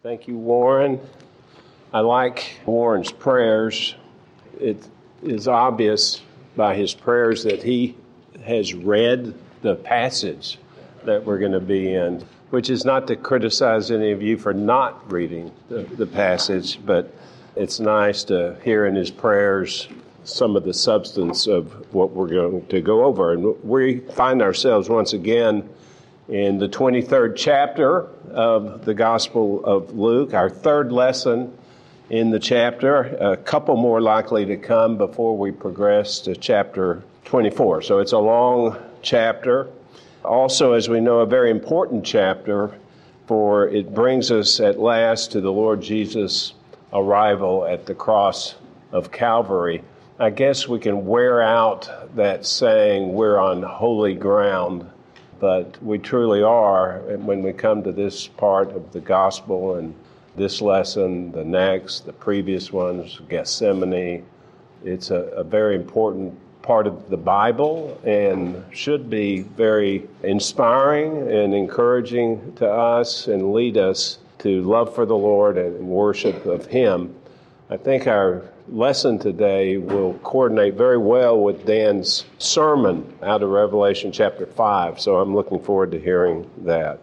Thank you, Warren. I like Warren's prayers. It is obvious by his prayers that he has read the passage that we're going to be in, which is not to criticize any of you for not reading the passage, but it's nice to hear in his prayers some of the substance of what we're going to go over. And we find ourselves once again in the 23rd chapter of the Gospel of Luke, our third lesson in the chapter, a couple more likely to come before we progress to chapter 24. So it's a long chapter. Also, as we know, a very important chapter, for it brings us at last to the Lord Jesus' arrival at the cross of Calvary. I guess we can wear out that saying, we're on holy ground, but we truly are when we come to this part of the gospel and this lesson, the next, the previous ones, Gethsemane. It's a very important part of the Bible and should be very inspiring and encouraging to us and lead us to love for the Lord and worship of Him. I think our lesson today will coordinate very well with Dan's sermon out of Revelation chapter 5, so I'm looking forward to hearing that.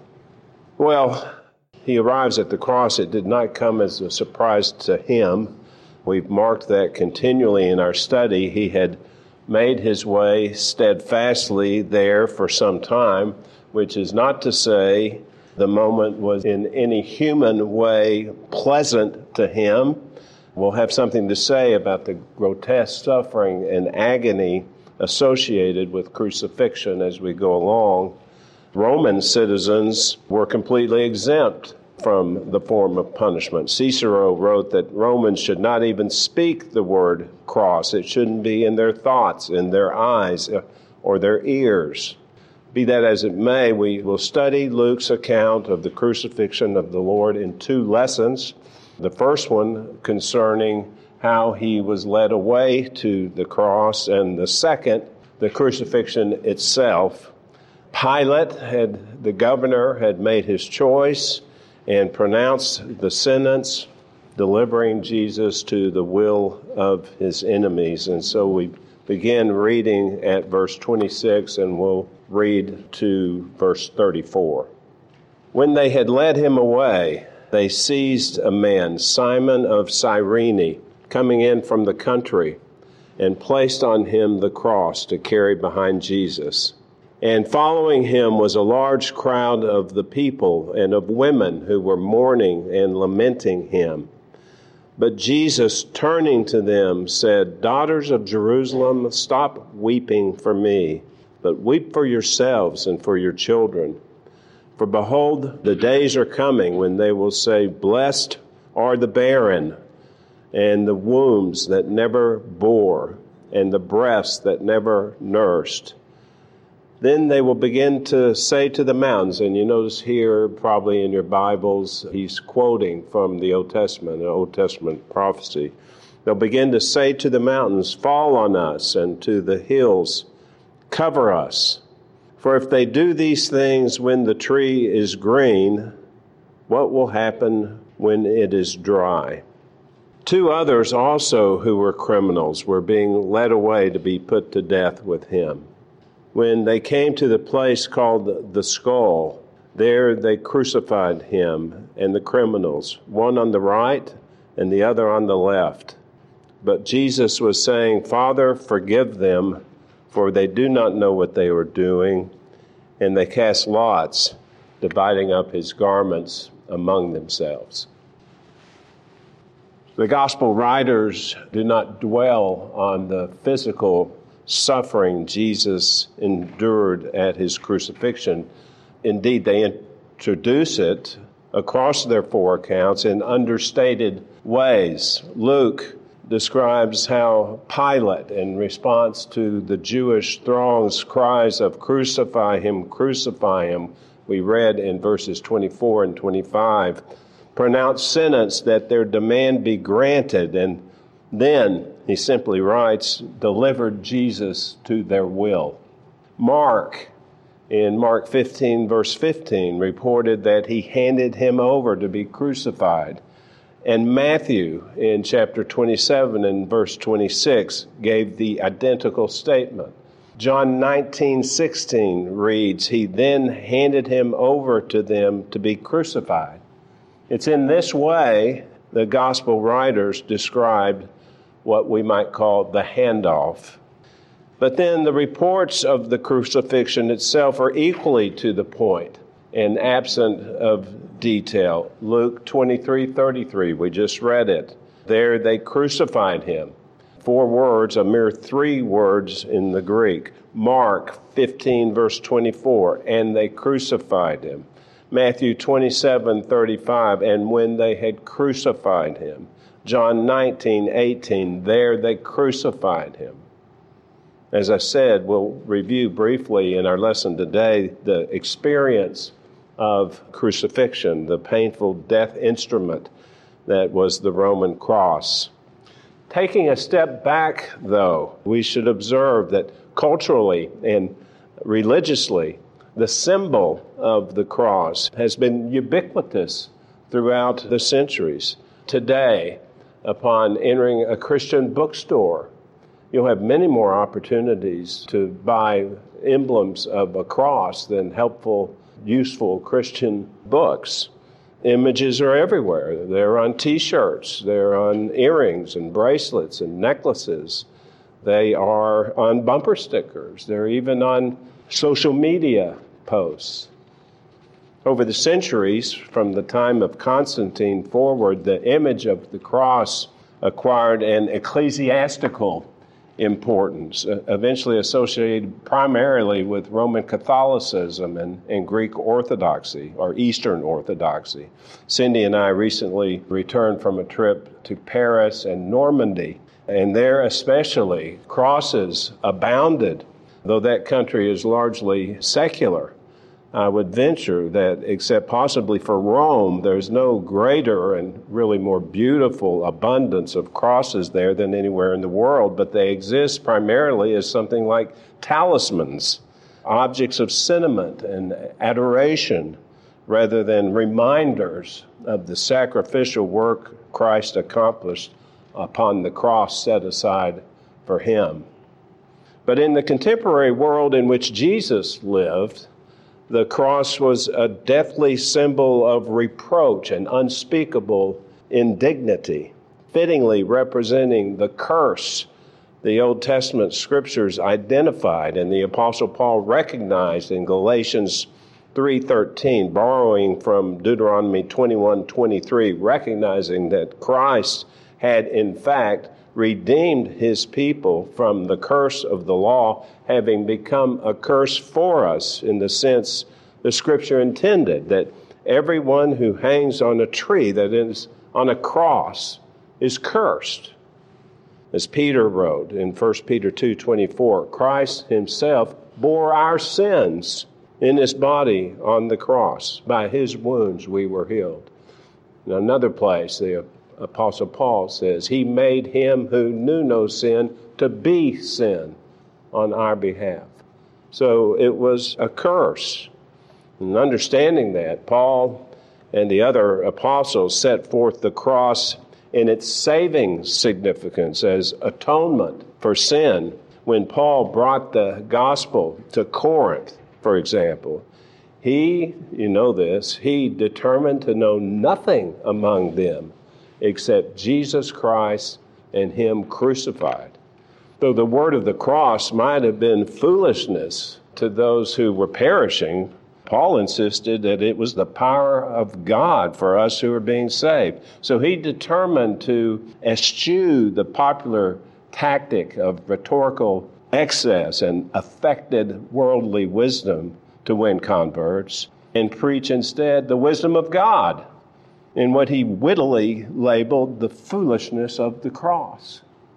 Well, he arrives at the cross. It did not come as a surprise to him. We've marked that continually in our study. He had made his way steadfastly there for some time, which is not to say the moment was in any human way pleasant to him. We'll have something to say about the grotesque suffering and agony associated with crucifixion as we go along. Roman citizens were completely exempt from the form of punishment. Cicero wrote that Romans should not even speak the word cross. It shouldn't be in their thoughts, in their eyes, or their ears. Be that as it may, we will study Luke's account of the crucifixion of the Lord in two lessons. The first one concerning how he was led away to the cross, and the second, the crucifixion itself. Pilate, the governor, had made his choice and pronounced the sentence, delivering Jesus to the will of his enemies. And so we begin reading at verse 26, and we'll read to verse 34. When they had led him away, they seized a man, Simon of Cyrene, coming in from the country, and placed on him the cross to carry behind Jesus. And following him was a large crowd of the people and of women who were mourning and lamenting him. But Jesus, turning to them, said, "Daughters of Jerusalem, stop weeping for me, but weep for yourselves and for your children. For behold, the days are coming when they will say, 'Blessed are the barren, and the wombs that never bore, and the breasts that never nursed.' Then they will begin to say to the mountains," and you notice here, probably in your Bibles, he's quoting from the Old Testament, an Old Testament prophecy. They'll begin to say to the mountains, "Fall on us," and to the hills, "Cover us." For if they do these things when the tree is green, what will happen when it is dry? Two others also who were criminals were being led away to be put to death with him. When they came to the place called the Skull, there they crucified him and the criminals, one on the right and the other on the left. But Jesus was saying, "Father, forgive them, for they do not know what they were doing." And they cast lots, dividing up his garments among themselves. The gospel writers do not dwell on the physical suffering Jesus endured at his crucifixion. Indeed, they introduce it across their four accounts in understated ways. Luke describes how Pilate, in response to the Jewish throng's cries of crucify him, we read in verses 24 and 25, pronounced sentence that their demand be granted, and then, he simply writes, delivered Jesus to their will. Mark in Mark 15, verse 15, reported that he handed him over to be crucified. And Matthew, in chapter 27 and verse 26, gave the identical statement. John 19:16 reads, he then handed him over to them to be crucified. It's in this way the gospel writers described what we might call the handoff. But then the reports of the crucifixion itself are equally to the point and absent of detail. Luke 23:33, we just read it. There they crucified him. 4 words, a mere 3 words in the Greek. Mark 15, verse 24, and they crucified him. Matthew 27:35, and when they had crucified him. John 19:18, there they crucified him. As I said, we'll review briefly in our lesson today the experience of crucifixion, the painful death instrument that was the Roman cross. Taking a step back, though, we should observe that culturally and religiously, the symbol of the cross has been ubiquitous throughout the centuries. Today, upon entering a Christian bookstore, you'll have many more opportunities to buy emblems of a cross than helpful, useful Christian books. Images are everywhere. They're on T-shirts, they're on earrings and bracelets and necklaces. They are on bumper stickers. They're even on social media posts. Over the centuries, from the time of Constantine forward, the image of the cross acquired an ecclesiastical importance, eventually associated primarily with Roman Catholicism and Greek Orthodoxy, or Eastern Orthodoxy. Cindy and I recently returned from a trip to Paris and Normandy, and there especially crosses abounded. Though that country is largely secular, I would venture that, except possibly for Rome, there's no greater and really more beautiful abundance of crosses there than anywhere in the world, but they exist primarily as something like talismans, objects of sentiment and adoration, rather than reminders of the sacrificial work Christ accomplished upon the cross set aside for him. But in the contemporary world in which Jesus lived, the cross was a deathly symbol of reproach and unspeakable indignity, fittingly representing the curse the Old Testament scriptures identified and the Apostle Paul recognized in Galatians 3:13, borrowing from Deuteronomy 21:23, recognizing that Christ had in fact redeemed his people from the curse of the law, having become a curse for us in the sense the Scripture intended, that everyone who hangs on a tree, that is on a cross, is cursed. As Peter wrote in 1 Peter 2:24, Christ himself bore our sins in his body on the cross. By his wounds we were healed. In another place, the Apostle Paul says, he made him who knew no sin to be sin on our behalf. So it was a curse. And understanding that, Paul and the other apostles set forth the cross in its saving significance as atonement for sin. When Paul brought the gospel to Corinth, for example, he determined to know nothing among them except Jesus Christ and him crucified. Though the word of the cross might have been foolishness to those who were perishing, Paul insisted that it was the power of God for us who are being saved. So he determined to eschew the popular tactic of rhetorical excess and affected worldly wisdom to win converts and preach instead the wisdom of God in what he wittily labeled the foolishness of the cross.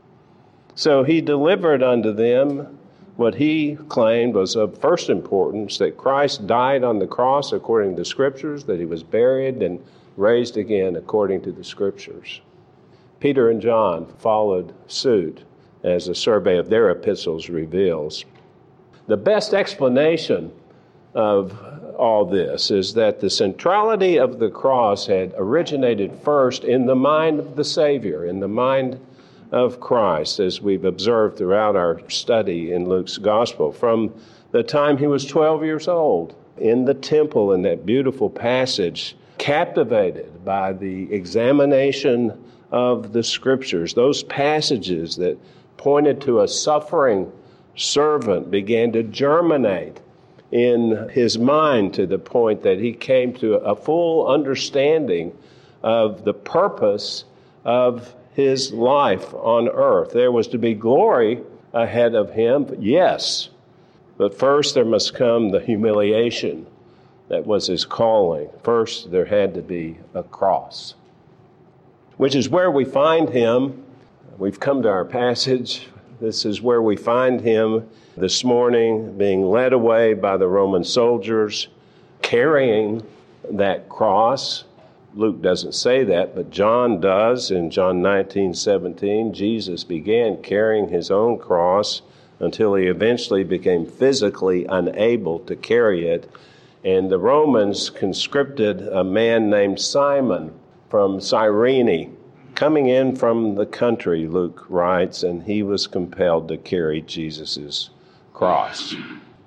So he delivered unto them what he claimed was of first importance, that Christ died on the cross according to the Scriptures, that he was buried and raised again according to the Scriptures. Peter and John followed suit, as a survey of their epistles reveals. The best explanation of all this is that the centrality of the cross had originated first in the mind of the Savior, in the mind of Christ, as we've observed throughout our study in Luke's Gospel, from the time he was 12 years old, in the temple in that beautiful passage, captivated by the examination of the Scriptures. Those passages that pointed to a suffering servant began to germinate in his mind to the point that he came to a full understanding of the purpose of his life on earth. There was to be glory ahead of him, yes, but first there must come the humiliation that was his calling. First there had to be a cross, which is where we find him. We've come to our passage. This is where we find him this morning, being led away by the Roman soldiers, carrying that cross. Luke doesn't say that, but John does. In John 19:17, Jesus began carrying his own cross until he eventually became physically unable to carry it. And the Romans conscripted a man named Simon from Cyrene, coming in from the country, Luke writes, and he was compelled to carry Jesus' cross.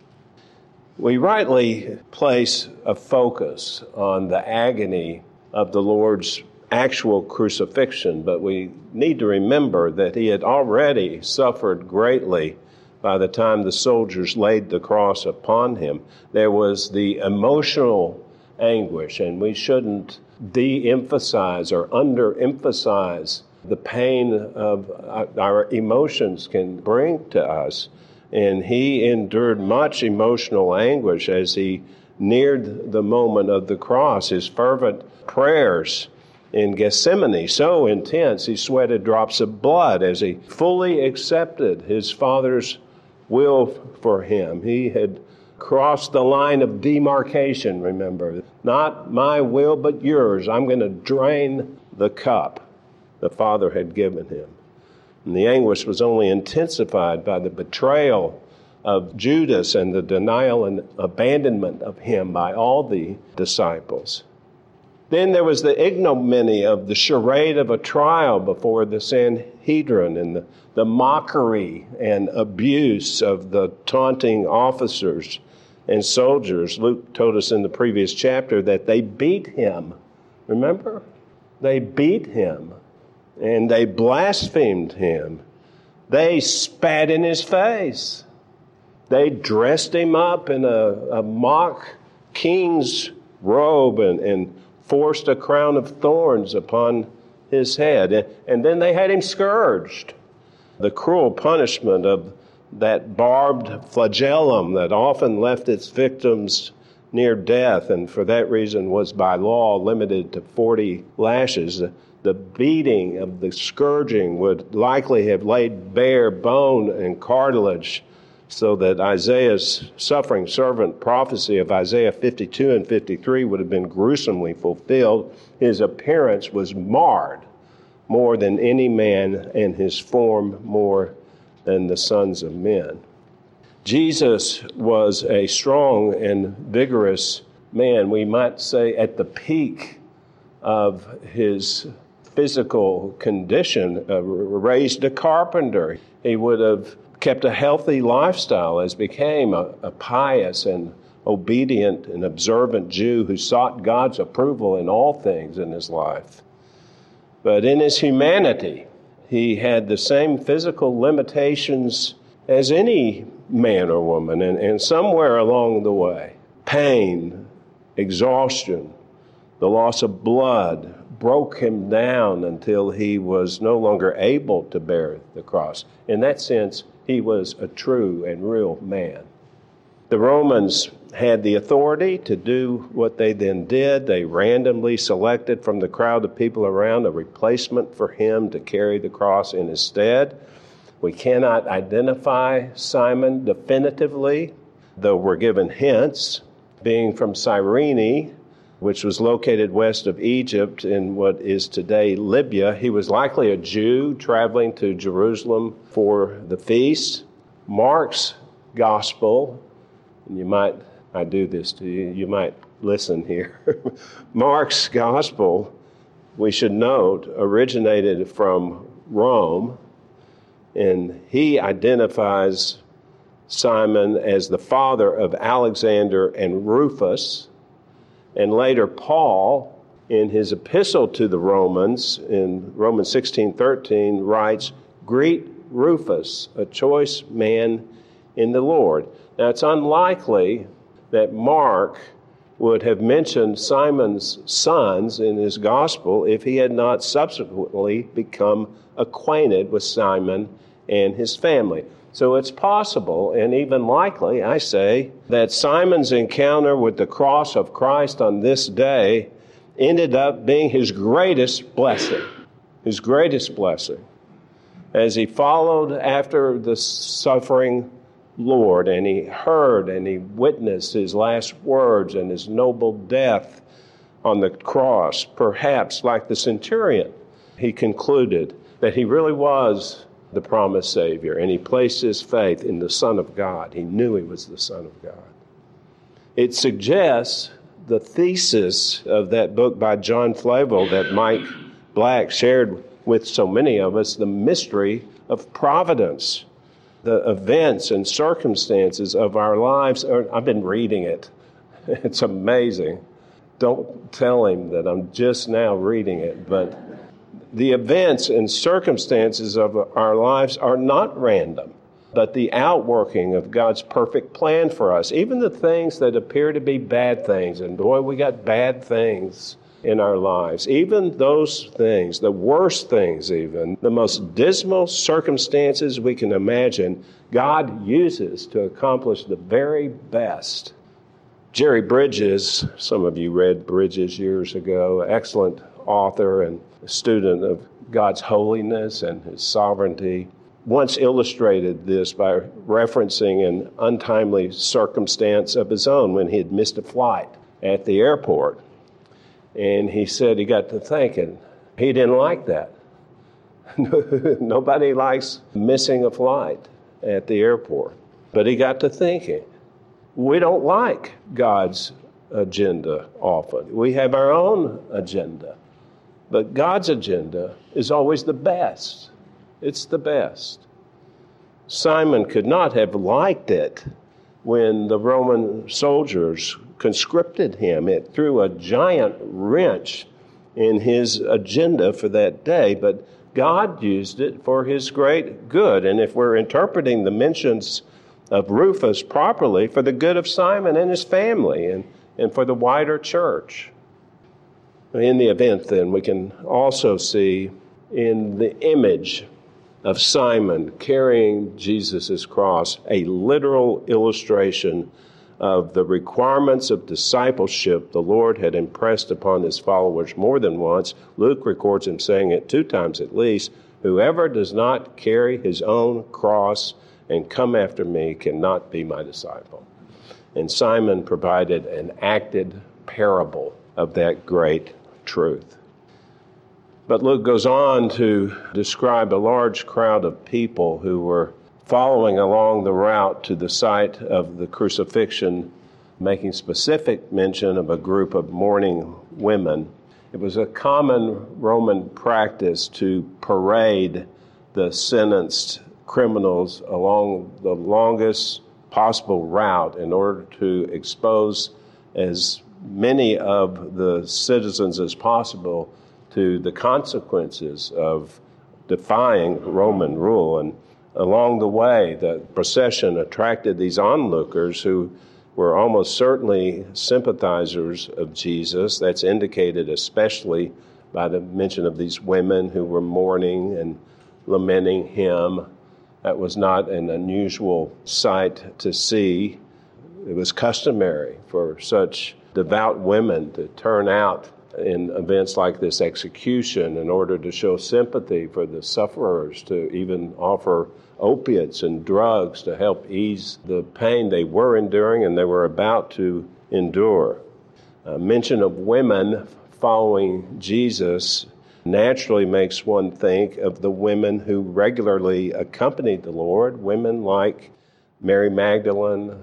We rightly place a focus on the agony of the Lord's actual crucifixion, but we need to remember that he had already suffered greatly by the time the soldiers laid the cross upon him. There was the emotional anguish, and we shouldn't de-emphasize or under-emphasize the pain of our emotions can bring to us. And he endured much emotional anguish as he neared the moment of the cross. His fervent prayers in Gethsemane, so intense, he sweated drops of blood as he fully accepted his Father's will for him. He had crossed the line of demarcation, remember. Not my will, but yours. I'm going to drain the cup the Father had given him. And the anguish was only intensified by the betrayal of Judas and the denial and abandonment of him by all the disciples. Then there was the ignominy of the charade of a trial before the Sanhedrin and the mockery and abuse of the taunting officers and soldiers. Luke told us in the previous chapter that they beat him. Remember? They beat him and they blasphemed him. They spat in his face. They dressed him up in a mock king's robe and forced a crown of thorns upon his head. And then they had him scourged. The cruel punishment of that barbed flagellum that often left its victims near death, and for that reason was by law limited to 40 lashes. The beating of the scourging would likely have laid bare bone and cartilage, so that Isaiah's suffering servant prophecy of Isaiah 52 and 53 would have been gruesomely fulfilled. His appearance was marred more than any man, and his form more than the sons of men. Jesus was a strong and vigorous man, we might say at the peak of his physical condition, raised a carpenter. He would have kept a healthy lifestyle as became a pious and obedient and observant Jew who sought God's approval in all things in his life. But in his humanity, he had the same physical limitations as any man or woman, and somewhere along the way, pain, exhaustion, the loss of blood broke him down until he was no longer able to bear the cross. In that sense, he was a true and real man. The Romans had the authority to do what they then did. They randomly selected from the crowd of people around a replacement for him to carry the cross in his stead. We cannot identify Simon definitively, though we're given hints. Being from Cyrene, which was located west of Egypt in what is today Libya, he was likely a Jew traveling to Jerusalem for the feast. Mark's gospel, and you might I do this to you. You might listen here. Mark's gospel, we should note, originated from Rome, and he identifies Simon as the father of Alexander and Rufus. And later Paul, in his epistle to the Romans, in Romans 16:13, writes, "Greet Rufus, a choice man in the Lord." Now, it's unlikely that Mark would have mentioned Simon's sons in his gospel if he had not subsequently become acquainted with Simon and his family. So it's possible, and even likely, I say, that Simon's encounter with the cross of Christ on this day ended up being his greatest blessing. His greatest blessing. As he followed after the suffering Lord, and he heard and he witnessed his last words and his noble death on the cross, perhaps like the centurion, he concluded that he really was the promised Savior, and he placed his faith in the Son of God. He knew he was the Son of God. It suggests the thesis of that book by John Flavel that Mike Black shared with so many of us, the mystery of providence. The events and circumstances of our lives I've been reading it. It's amazing. Don't tell him that I'm just now reading it, but the events and circumstances of our lives are not random, but the outworking of God's perfect plan for us. Even the things that appear to be bad things, and boy, we got bad things in our lives. Even those things, the worst things even, the most dismal circumstances we can imagine, God uses to accomplish the very best. Jerry Bridges, some of you read Bridges years ago, excellent author and a student of God's holiness and his sovereignty, once illustrated this by referencing an untimely circumstance of his own when he had missed a flight at the airport. And he said he got to thinking, he didn't like that. Nobody likes missing a flight at the airport. But he got to thinking, we don't like God's agenda often. We have our own agenda. But God's agenda is always the best. It's the best. Simon could not have liked it when the Roman soldiers conscripted him. It threw a giant wrench in his agenda for that day, but God used it for his great good. And if we're interpreting the mentions of Rufus properly, for the good of Simon and his family and for the wider church. In the event, then, we can also see in the image of Simon carrying Jesus' cross a literal illustration of the requirements of discipleship the Lord had impressed upon his followers more than once. Luke records him saying it 2 times at least, "Whoever does not carry his own cross and come after me cannot be my disciple." And Simon provided an acted parable of that great truth. But Luke goes on to describe a large crowd of people who were following along the route to the site of the crucifixion, making specific mention of a group of mourning women. It was a common Roman practice to parade the sentenced criminals along the longest possible route in order to expose as many of the citizens as possible to the consequences of defying Roman rule. And along the way, the procession attracted these onlookers who were almost certainly sympathizers of Jesus. That's indicated especially by the mention of these women who were mourning and lamenting him. That was not an unusual sight to see. It was customary for such devout women to turn out in events like this execution in order to show sympathy for the sufferers, to even offer opiates and drugs to help ease the pain they were enduring and they were about to endure. Mention of women following Jesus naturally makes one think of the women who regularly accompanied the Lord, women like Mary Magdalene,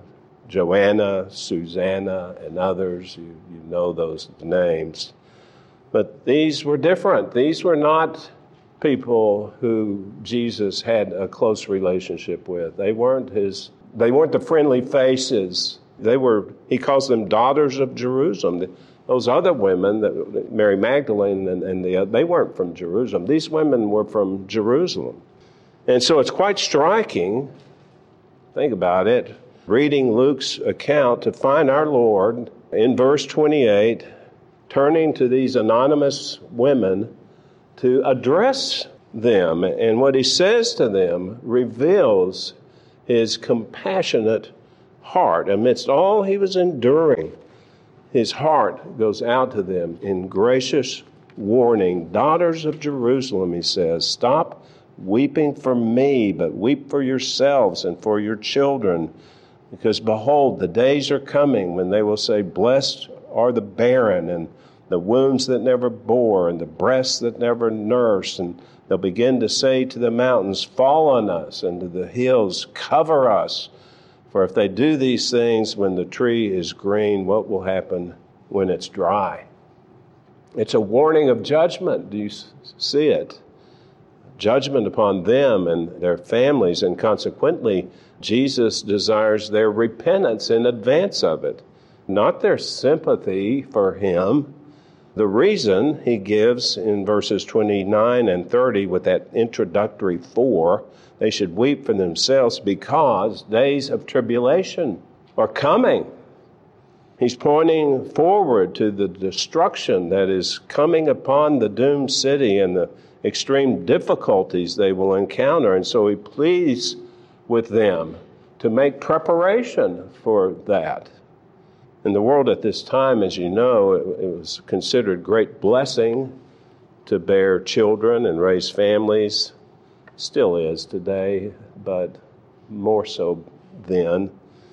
Joanna, Susanna, and others. You know those names. But these were different. These were not people who Jesus had a close relationship with. They weren't the friendly faces. He calls them daughters of Jerusalem. Those other women, Mary Magdalene and they weren't from Jerusalem. These women were from Jerusalem. And so it's quite striking, think about it, reading Luke's account to find our Lord in verse 28, turning to these anonymous women to address them. And what he says to them reveals his compassionate heart. Amidst all he was enduring, his heart goes out to them in gracious warning. Daughters of Jerusalem, he says, stop weeping for me, but weep for yourselves and for your children. Because behold, the days are coming when they will say, blessed are the barren and the wombs that never bore and the breasts that never nursed. And they'll begin to say to the mountains, fall on us, and to the hills, cover us. For if they do these things when the tree is green, what will happen when it's dry? It's a warning of judgment. Do you see it? Judgment upon them and their families, and consequently, Jesus desires their repentance in advance of it, not their sympathy for him. The reason he gives in verses 29 and 30 with that introductory for, they should weep for themselves because days of tribulation are coming. He's pointing forward to the destruction that is coming upon the doomed city and the extreme difficulties they will encounter. And so he pleads with them to make preparation for that. In the world at this time, as you know, it was considered great blessing to bear children and raise families. Still is today, but more so then.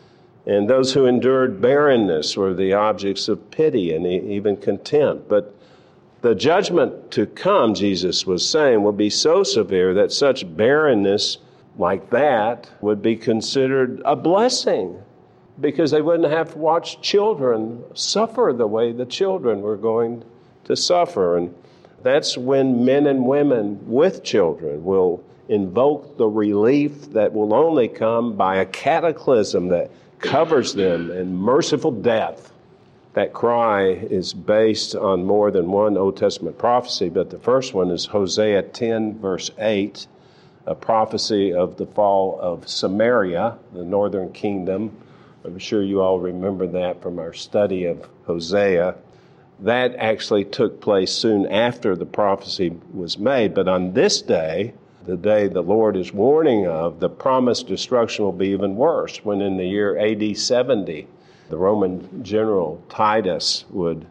And those who endured barrenness were the objects of pity and even contempt. But the judgment to come, Jesus was saying, will be so severe that such barrenness like that would be considered a blessing, because they wouldn't have to watch children suffer the way the children were going to suffer. And that's when men and women with children will invoke the relief that will only come by a cataclysm that covers them in merciful death. That cry is based on more than one Old Testament prophecy, but the first one is Hosea 10, verse 8, a prophecy of the fall of Samaria, the northern kingdom. I'm sure you all remember that from our study of Hosea. That actually took place soon after the prophecy was made, but on this day, the day the Lord is warning of, the promised destruction will be even worse, when in the year AD 70, the Roman general Titus would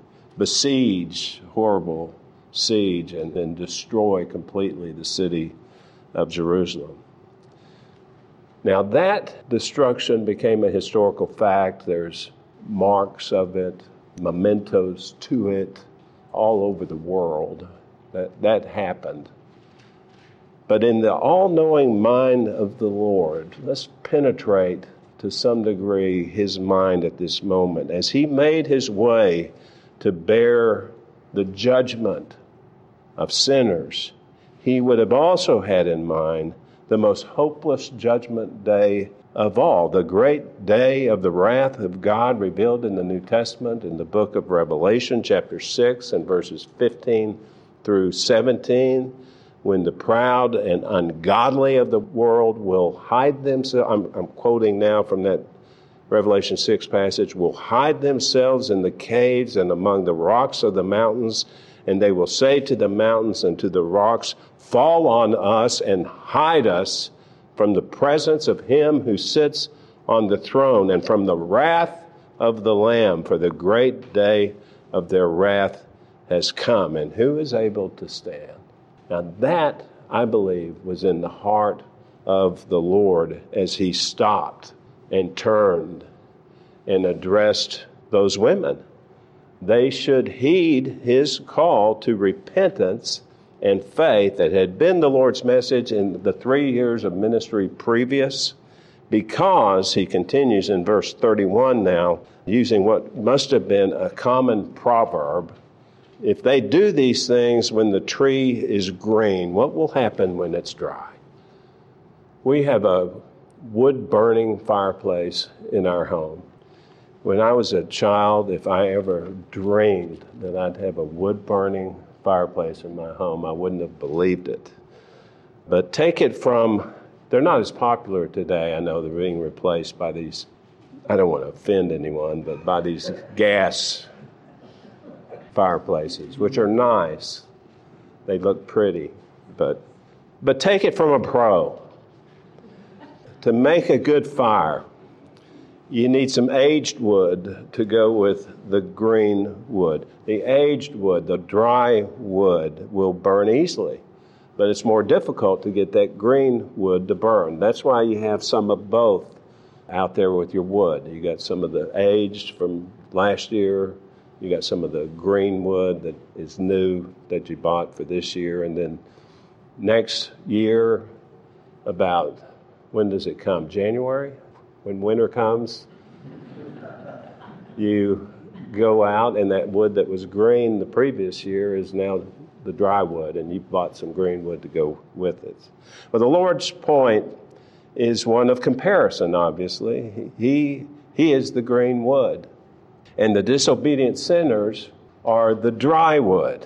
besiege, horrible siege, and then destroy completely the city of Jerusalem. Now that destruction became a historical fact. There's marks of it, mementos to it, all over the world. That happened. But in the all-knowing mind of the Lord, let's penetrate to some degree his mind at this moment. As he made his way to bear the judgment of sinners, he would have also had in mind the most hopeless judgment day of all, the great day of the wrath of God revealed in the New Testament in the book of Revelation, chapter 6 and verses 15 through 17, when the proud and ungodly of the world will hide themselves. I'm quoting now from that Revelation 6 passage, will hide themselves in the caves and among the rocks of the mountains, and they will say to the mountains and to the rocks, fall on us and hide us from the presence of him who sits on the throne and from the wrath of the Lamb, for the great day of their wrath has come. And who is able to stand? Now that, I believe, was in the heart of the Lord as he stopped and turned and addressed those women. They should heed his call to repentance and faith that had been the Lord's message in the 3 years of ministry previous, because, he continues in verse 31 now, using what must have been a common proverb, if they do these things when the tree is green, what will happen when it's dry? We have a wood-burning fireplace in our home. When I was a child, if I ever dreamed that I'd have a wood-burning fireplace in my home, I wouldn't have believed it. But take it from, they're not as popular today. I know they're being replaced by these, I don't want to offend anyone, but by these gas fireplaces, which are nice. They look pretty. But take it from a pro. To make a good fire, you need some aged wood to go with the green wood. The aged wood, the dry wood, will burn easily, but it's more difficult to get that green wood to burn. That's why you have some of both out there with your wood. You got some of the aged from last year, you got some of the green wood that is new that you bought for this year, and then next year, about, when does it come? January? When winter comes, you go out and that wood that was green the previous year is now the dry wood, and you bought some green wood to go with it. But the Lord's point is one of comparison, obviously. He is the green wood, and the disobedient sinners are the dry wood.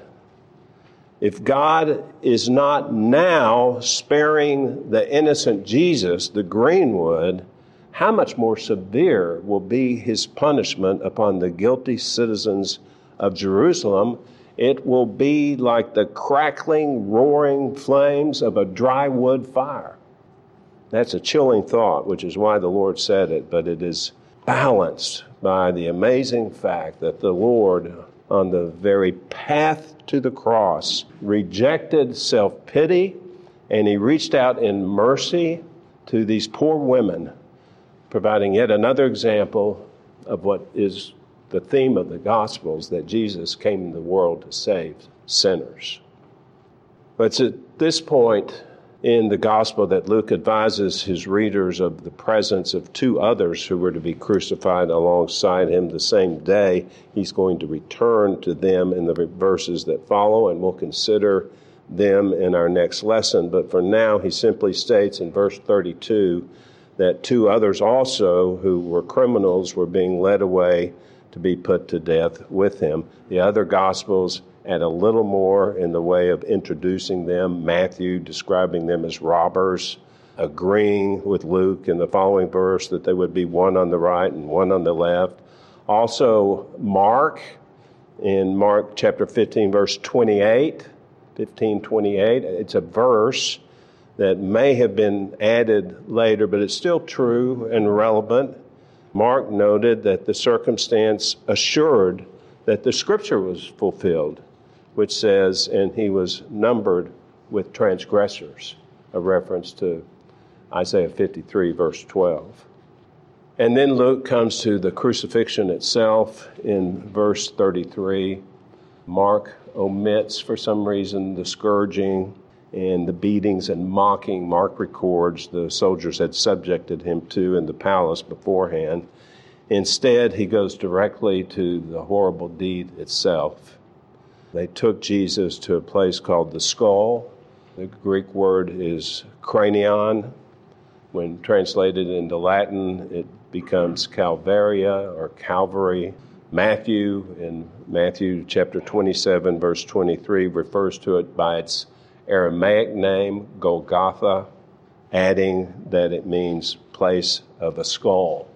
If God is not now sparing the innocent Jesus, the green wood, how much more severe will be his punishment upon the guilty citizens of Jerusalem? It will be like the crackling, roaring flames of a dry wood fire. That's a chilling thought, which is why the Lord said it, but it is balanced by the amazing fact that the Lord, on the very path to the cross, rejected self-pity, and he reached out in mercy to these poor women, providing yet another example of what is the theme of the Gospels, that Jesus came into the world to save sinners. But it's at this point in the Gospel that Luke advises his readers of the presence of two others who were to be crucified alongside him the same day. He's going to return to them in the verses that follow, and we'll consider them in our next lesson. But for now, he simply states in verse 32 that two others also who were criminals were being led away to be put to death with him. The other Gospels add a little more in the way of introducing them. Matthew describing them as robbers, agreeing with Luke in the following verse that they would be one on the right and one on the left. Also, Mark, in Mark chapter 15, verse 28, 15:28, it's a verse that may have been added later, but it's still true and relevant. Mark noted that the circumstance assured that the scripture was fulfilled, which says, and he was numbered with transgressors, a reference to Isaiah 53, verse 12. And then Luke comes to the crucifixion itself in verse 33. Mark omits, for some reason, the scourging and the beatings and mocking. Mark records the soldiers had subjected him to in the palace beforehand. Instead, he goes directly to the horrible deed itself. They took Jesus to a place called the skull. The Greek word is cranion. When translated into Latin, it becomes Calvaria or Calvary. Matthew, in Matthew chapter 27, verse 23, refers to it by its Aramaic name, Golgotha, adding that it means place of a skull.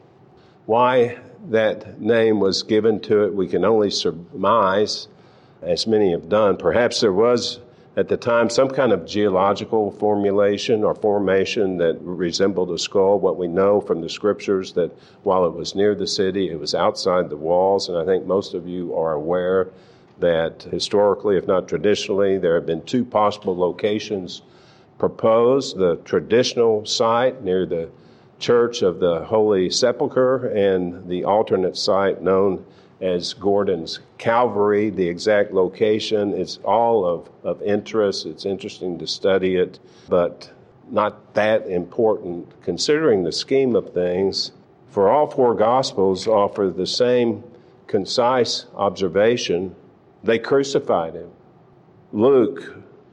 Why that name was given to it, we can only surmise, as many have done. Perhaps there was, at the time, some kind of geological formulation or formation that resembled a skull. What we know from the scriptures, that while it was near the city, it was outside the walls. And I think most of you are aware that historically, if not traditionally, there have been two possible locations proposed: the traditional site near the Church of the Holy Sepulchre and the alternate site known as Gordon's Calvary. The exact location, it's all of interest. It's interesting to study it, but not that important considering the scheme of things, for all four Gospels offer the same concise observation: they crucified him. Luke,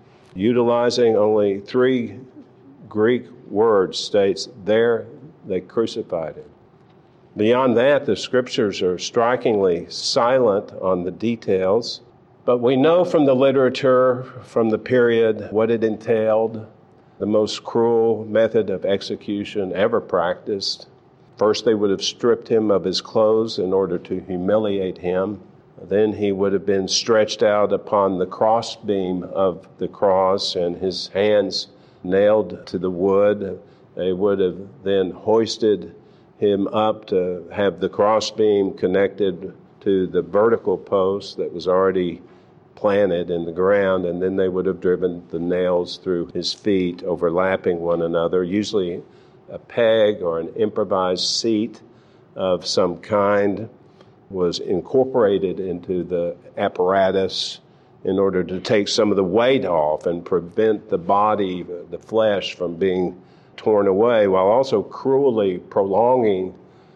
utilizing only 3 Greek words, states, there they crucified him. Beyond that, the Scriptures are strikingly silent on the details, but we know from the literature, from the period, what it entailed, the most cruel method of execution ever practiced. First, they would have stripped him of his clothes in order to humiliate him. Then he would have been stretched out upon the crossbeam of the cross and his hands nailed to the wood. They would have then hoisted him up to have the crossbeam connected to the vertical post that was already planted in the ground, and then they would have driven the nails through his feet, overlapping one another, usually a peg or an improvised seat of some kind was incorporated into the apparatus in order to take some of the weight off and prevent the body, the flesh, from being torn away, while also cruelly prolonging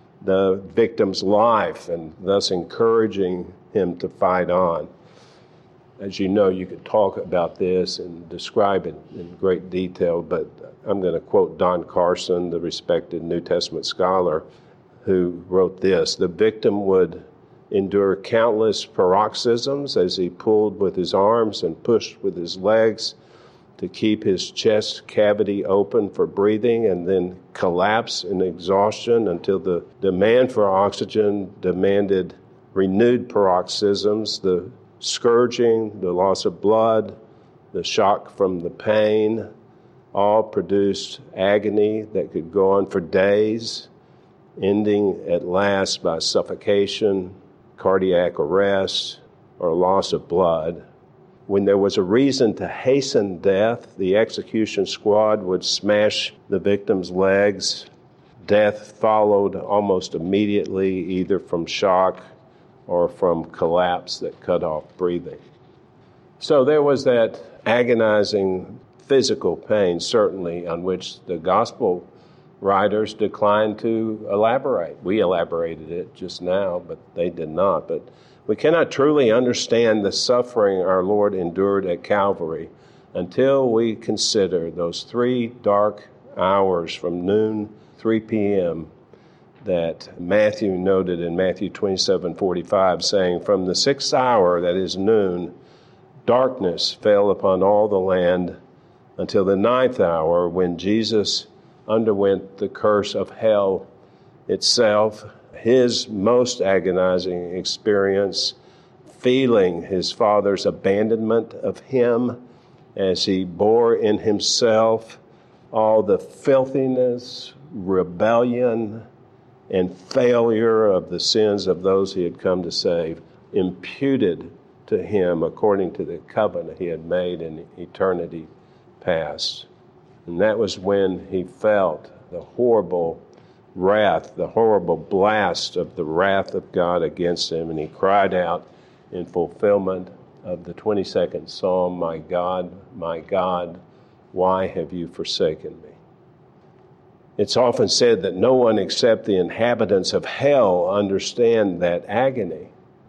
the victim's life and thus encouraging him to fight on. As you know, you could talk about this and describe it in great detail, but I'm going to quote Don Carson, the respected New Testament scholar, who wrote this: the victim would endure countless paroxysms as he pulled with his arms and pushed with his legs to keep his chest cavity open for breathing, and then collapse in exhaustion until the demand for oxygen demanded renewed paroxysms. The scourging, the loss of blood, the shock from the pain, all produced agony that could go on for days, ending at last by suffocation, cardiac arrest, or loss of blood. When there was a reason to hasten death, the execution squad would smash the victim's legs. Death followed almost immediately, either from shock or from collapse that cut off breathing. So there was that agonizing physical pain, certainly, on which the gospel writers declined to elaborate. We elaborated it just now, but they did not. But we cannot truly understand the suffering our Lord endured at Calvary until we consider those 3 dark hours from noon, 3 p.m., that Matthew noted in Matthew 27:45, saying, from the 6th hour, that is noon, darkness fell upon all the land until the 9th hour, when Jesus underwent the curse of hell itself, his most agonizing experience, feeling his Father's abandonment of him as he bore in himself all the filthiness, rebellion, and failure of the sins of those he had come to save, imputed to him according to the covenant he had made in eternity past. And that was when he felt the horrible wrath, the horrible blast of the wrath of God against him, and he cried out in fulfillment of the 22nd Psalm, my God, why have you forsaken me? It's often said that no one except the inhabitants of hell understand that agony,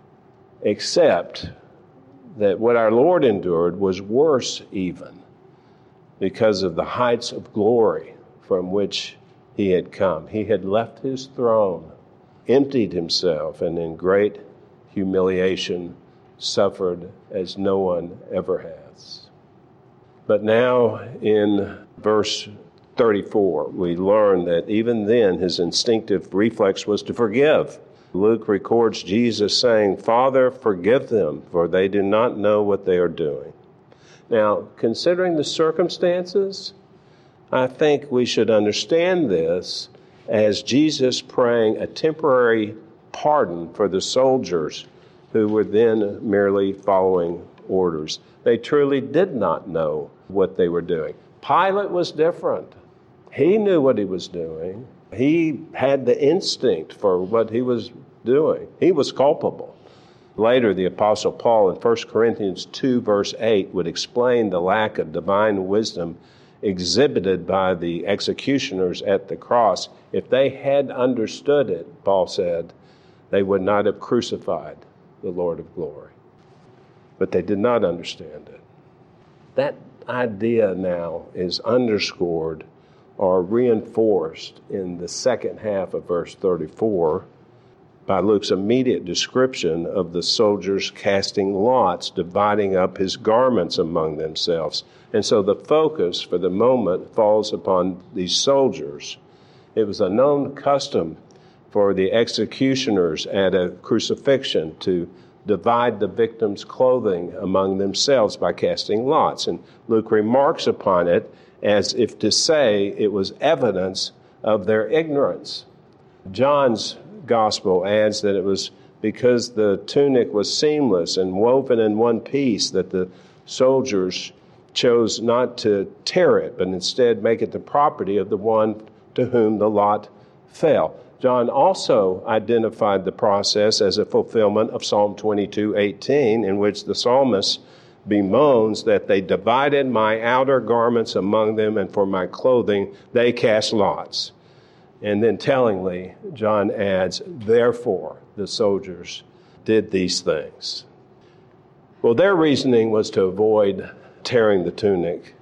except that what our Lord endured was worse even because of the heights of glory from which he had come. He had left his throne, emptied himself, and in great humiliation suffered as no one ever has. But now in verse 34, we learn that even then his instinctive reflex was to forgive. Luke records Jesus saying, Father, forgive them, for they do not know what they are doing. Now, considering the circumstances, I think we should understand this as Jesus praying a temporary pardon for the soldiers who were then merely following orders. They truly did not know what they were doing. Pilate was different. He knew what he was doing. He had the instinct for what he was doing. He was culpable. Later, the Apostle Paul in 1 Corinthians 2, verse 8, would explain the lack of divine wisdom exhibited by the executioners at the cross, if they had understood it, Paul said, they would not have crucified the Lord of glory. But they did not understand it. That idea now is underscored or reinforced in the second half of verse 34 by Luke's immediate description of the soldiers casting lots, dividing up his garments among themselves. And so the focus for the moment falls upon these soldiers. It was a known custom for the executioners at a crucifixion to divide the victim's clothing among themselves by casting lots. And Luke remarks upon it as if to say it was evidence of their ignorance. John's gospel adds that it was because the tunic was seamless and woven in one piece that the soldiers chose not to tear it, but instead make it the property of the one to whom the lot fell. John also identified the process as a fulfillment of Psalm 22:18, in which the psalmist bemoans that they divided my outer garments among them, and for my clothing they cast lots. And then tellingly, John adds, therefore the soldiers did these things. Well, their reasoning was to avoid tearing the tunic.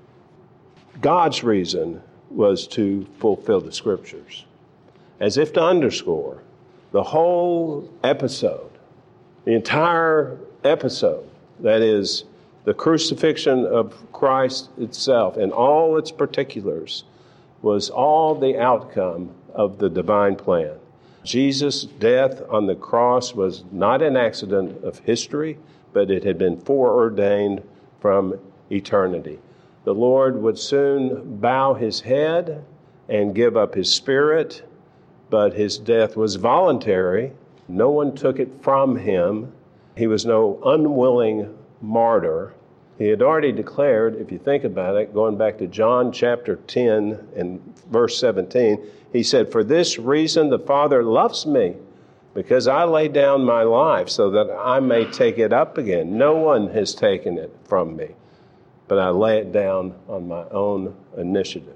God's reason was to fulfill the Scriptures, as if to underscore the whole episode, the entire episode, that is, the crucifixion of Christ itself and all its particulars, was all the outcome of the divine plan. Jesus' death on the cross was not an accident of history, but it had been foreordained from eternity. The Lord would soon bow his head and give up his spirit, but his death was voluntary. No one took it from him. He was no unwilling martyr. He had already declared, if you think about it, going back to John chapter 10 and verse 17, he said, for this reason the Father loves me, because I lay down my life so that I may take it up again. No one has taken it from me, but I lay it down on my own initiative.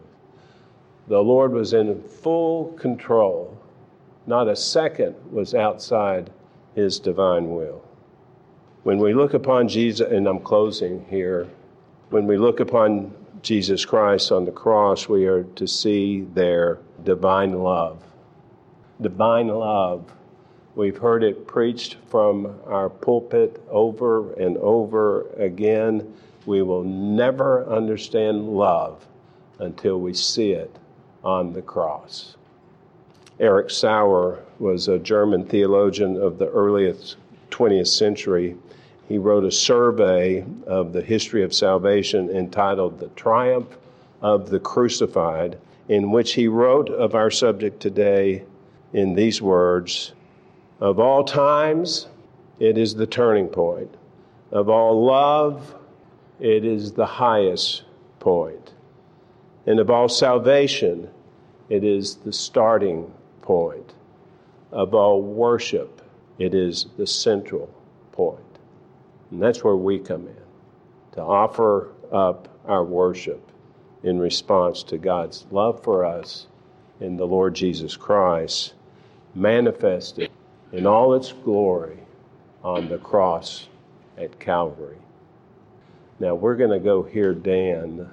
The Lord was in full control. Not a second was outside his divine will. When we look upon Jesus, and I'm closing here, when we look upon Jesus Christ on the cross, we are to see their divine love. Divine love. We've heard it preached from our pulpit over and over again. We will never understand love until we see it on the cross. Erich Sauer was a German theologian of the earliest 20th century. He wrote a survey of the history of salvation entitled The Triumph of the Crucified, in which he wrote of our subject today in these words, of all times, it is the turning point. Of all love, it is the highest point. And of all salvation, it is the starting point. Of all worship, it is the central point. And that's where we come in, to offer up our worship in response to God's love for us in the Lord Jesus Christ, manifested in all its glory on the cross at Calvary. Now we're going to go hear Dan,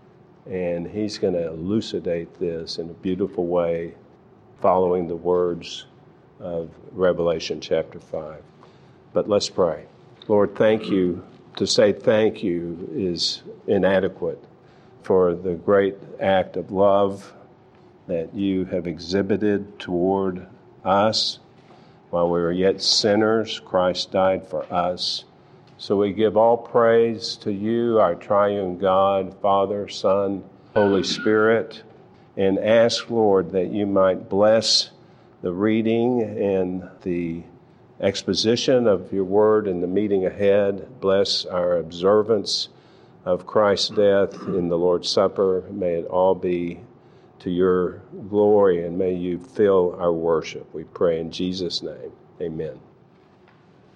and he's going to elucidate this in a beautiful way, following the words of Revelation chapter 5. But let's pray. Lord, thank you. To say thank you is inadequate for the great act of love that you have exhibited toward us. While we were yet sinners, Christ died for us. So we give all praise to you, our triune God, Father, Son, Holy Spirit, and ask, Lord, that you might bless the reading and the exposition of your word in the meeting ahead. Bless our observance of Christ's death in the Lord's Supper. May it all be to your glory, and may you fill our worship. We pray in Jesus' name. Amen.